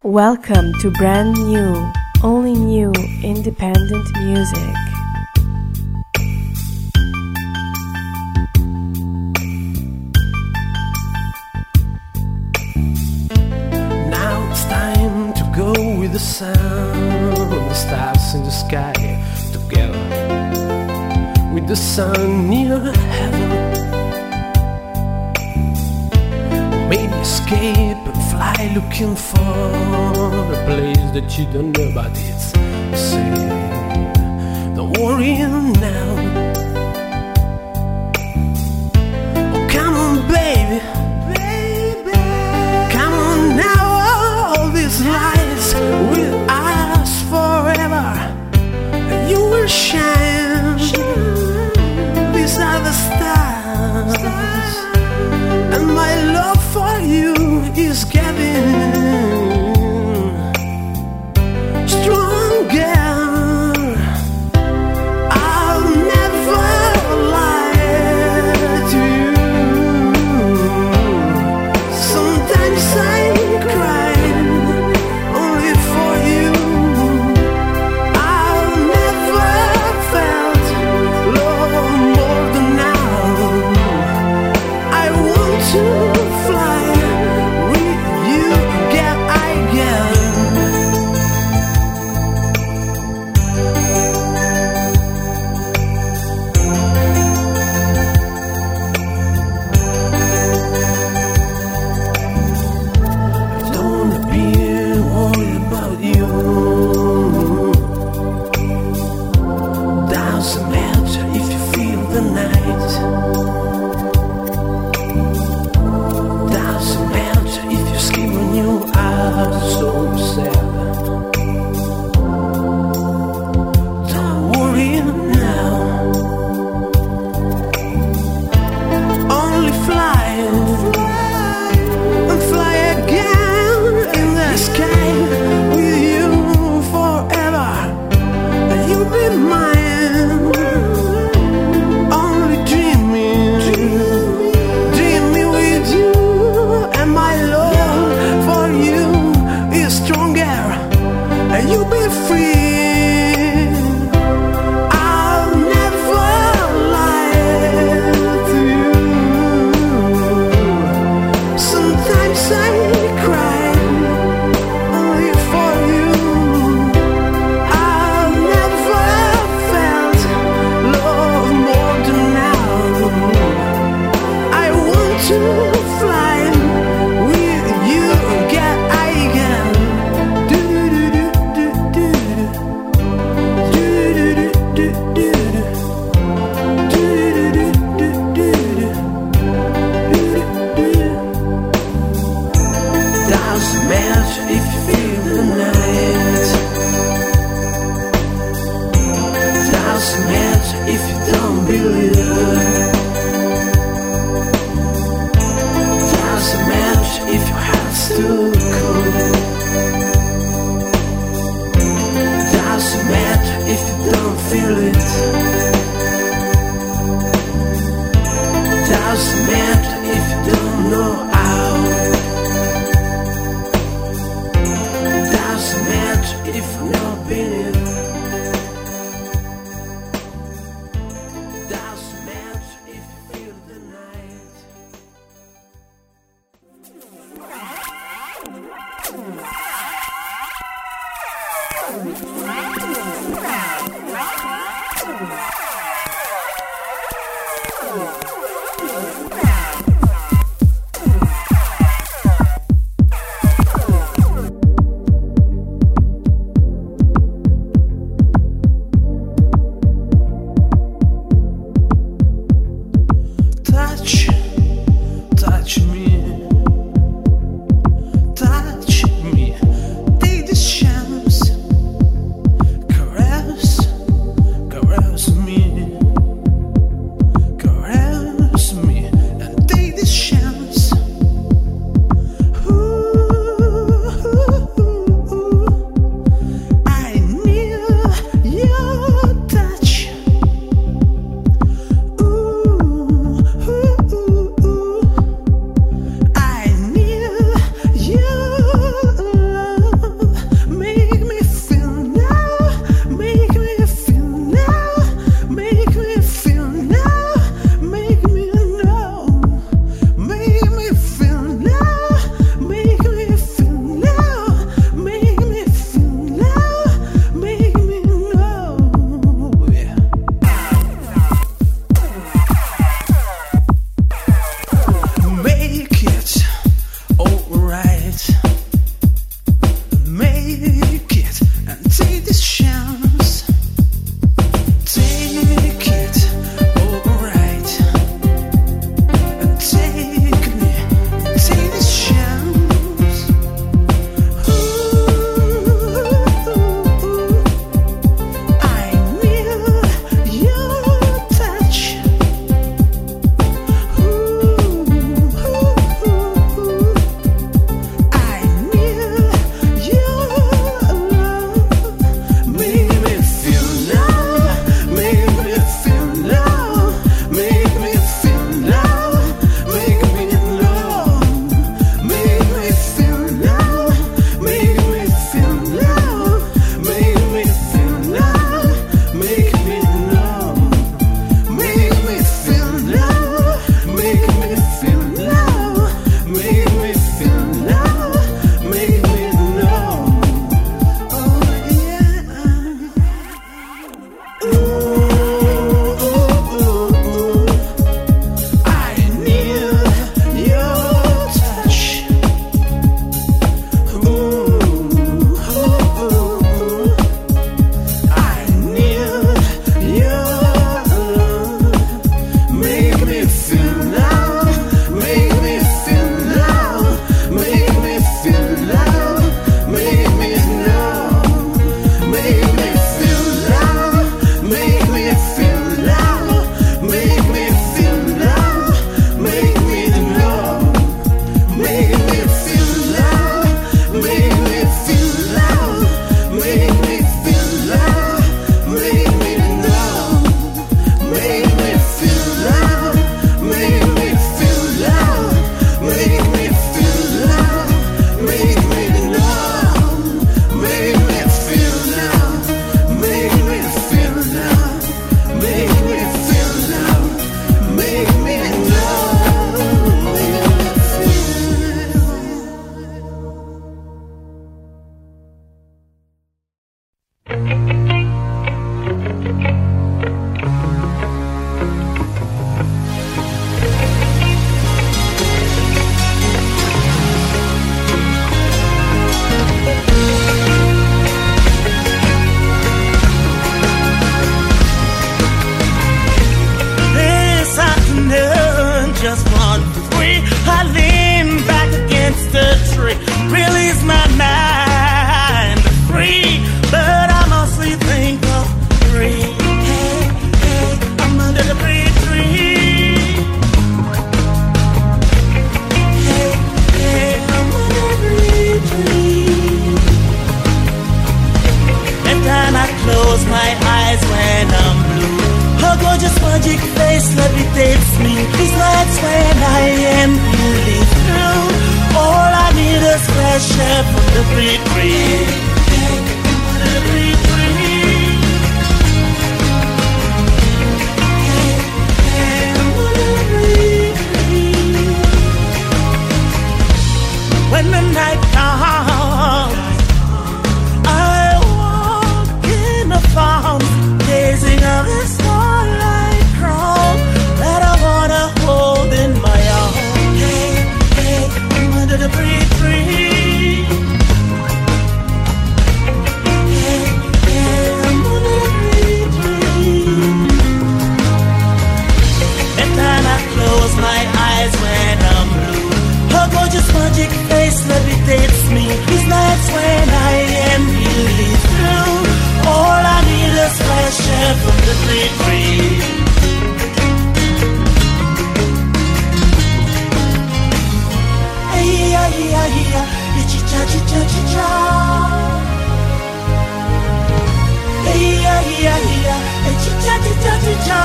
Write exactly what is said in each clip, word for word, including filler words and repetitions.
Welcome to brand new, only new independent music. Now it's time to go with the sun, the stars in the sky together, with the sun near heaven. Maybe escape and fly looking for a place that you don't know, but it's the same. Don't worry now. Oh, come on, baby, baby. Come on now, all these lights will last forever. And you will shine. shine. These are the stars. stars. And my love for you is getting stronger. I'll never lie to you. Sometimes I cry only for you. I've never felt love more than now. I want to fly with you, get I get. I don't wanna be worried about you. Doesn't matter if you feel the night. Doesn't matter if you sleep when you are so sad. Don't worry now. Only fly and fly again in the sky with you forever. And you'll be mine. Only dreaming, dreaming with you. And my love for you is stronger, and you'll be free. I'll never lie to you. Sometimes I cry only for you. I've never felt love more than now. I want to fly with you, get I get. Do do do do do do do do do do Doesn't matter if you feel the night. Doesn't matter if you don't believe. Doesn't matter if your heart's too cold. Doesn't matter if you don't feel it. Doesn't matter if you don't know how. Doesn't matter if you've not been in. Doesn't matter if you feel the night. Touch, touch me, touch me, take this chance, caress, caress me. breathe free. I wanna breathe free. I wanna breathe free. When the night comes, I walk in the farm, gazing on the starlight crown that I wanna hold in my arms. Hey, hey, I wanna breathe free. Hey, hey, I wanna breathe free. And then I close my eyes when I'm blue. Her gorgeous magic face levitates me. These nights when I am really through, all I need is fresh air from the breathe free. Hey, yeah, yeah, yeah, chi-cha, chi-cha, chi-cha. Hey, yeah, yeah, yeah, chi-cha, chi-cha, chi-cha.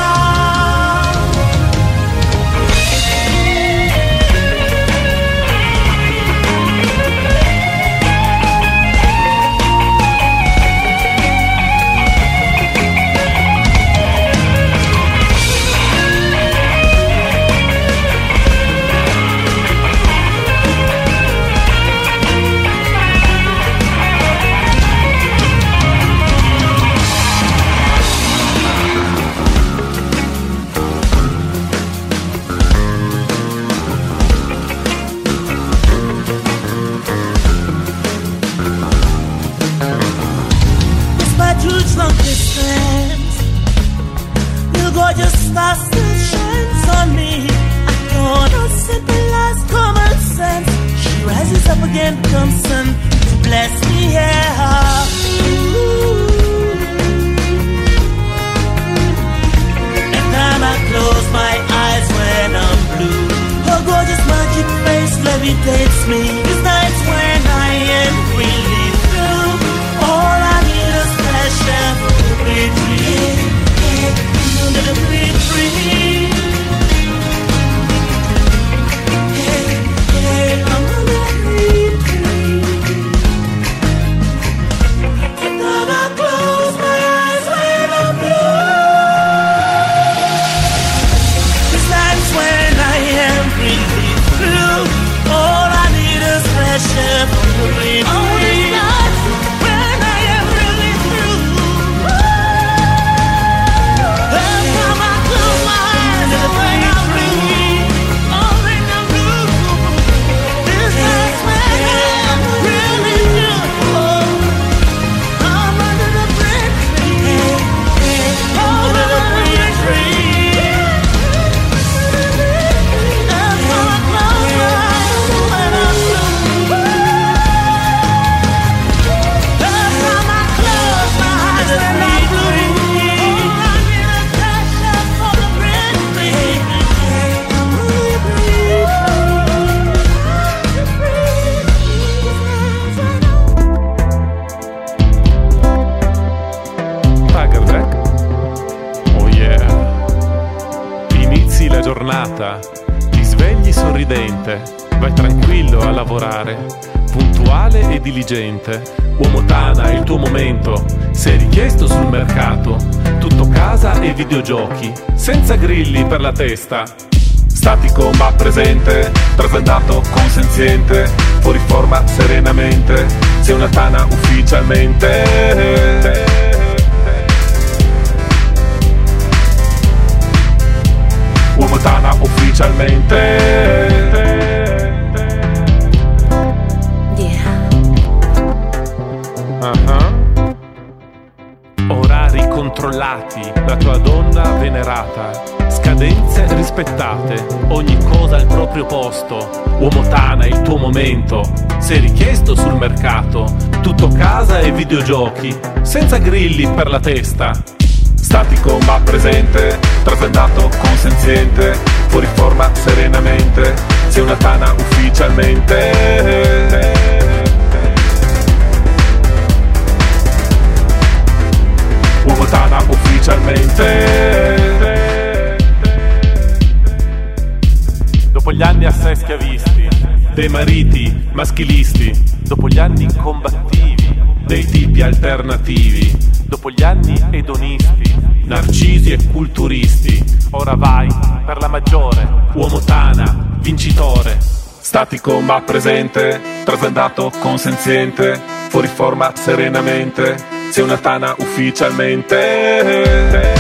Up again comes sun to bless me, yeah. And then I close my eyes when I'm blue. Her gorgeous magic face levitates me. These nights when I am really through, all I need is fresh air to breathe free. I'm gonna breathe free. Ti svegli sorridente, vai tranquillo a lavorare, puntuale e diligente. Uomo Tana è il tuo momento, sei richiesto sul mercato. Tutto casa e videogiochi, senza grilli per la testa. Statico ma presente, trasandato consenziente, fuori forma serenamente, sei una Tana ufficialmente. Uomo Tana ufficialmente. Yeah. Uh-huh. Orari controllati, la tua donna venerata, scadenze rispettate, ogni cosa al proprio posto. Uomo Tana è il tuo momento, sei richiesto sul mercato. Tutto casa e videogiochi, senza grilli per la testa. Statico ma presente, trasandato consenziente, fuori forma serenamente, sei una Tana ufficialmente. Uomo Tana ufficialmente. Dopo gli anni assai schiavisti, dei mariti maschilisti, dopo gli anni combattivi, dei tipi alternativi, dopo gli anni edonisti, narcisi e culturisti, ora vai per la maggiore, uomo tana, vincitore, statico ma presente, trasandato consenziente, fuori forma serenamente, sei una tana ufficialmente.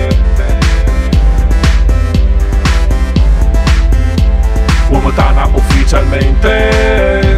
Uomo tana ufficialmente.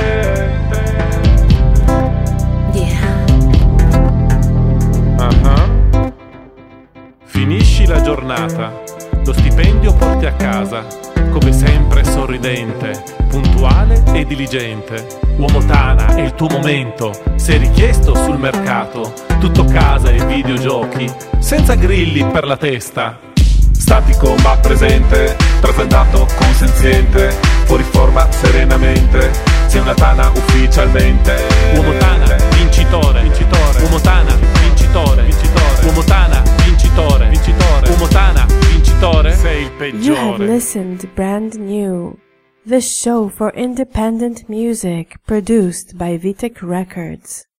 Uh-huh. Finisci la giornata, lo stipendio porti a casa, come sempre sorridente, puntuale e diligente. Uomo tana è il tuo momento, sei richiesto sul mercato, tutto casa e videogiochi, senza grilli per la testa. Statico ma presente, trasandato consenziente, fuori forma serenamente, sei una tana ufficialmente. Uomo tana, vincitore, vincitore. Uomo tana, vincitore, vincitore. Uomo tana, vincitore, vincitore. Uomo tana, vincitore, sei il peggiore. You have listened Brand New, the show for independent music produced by Vitek Records.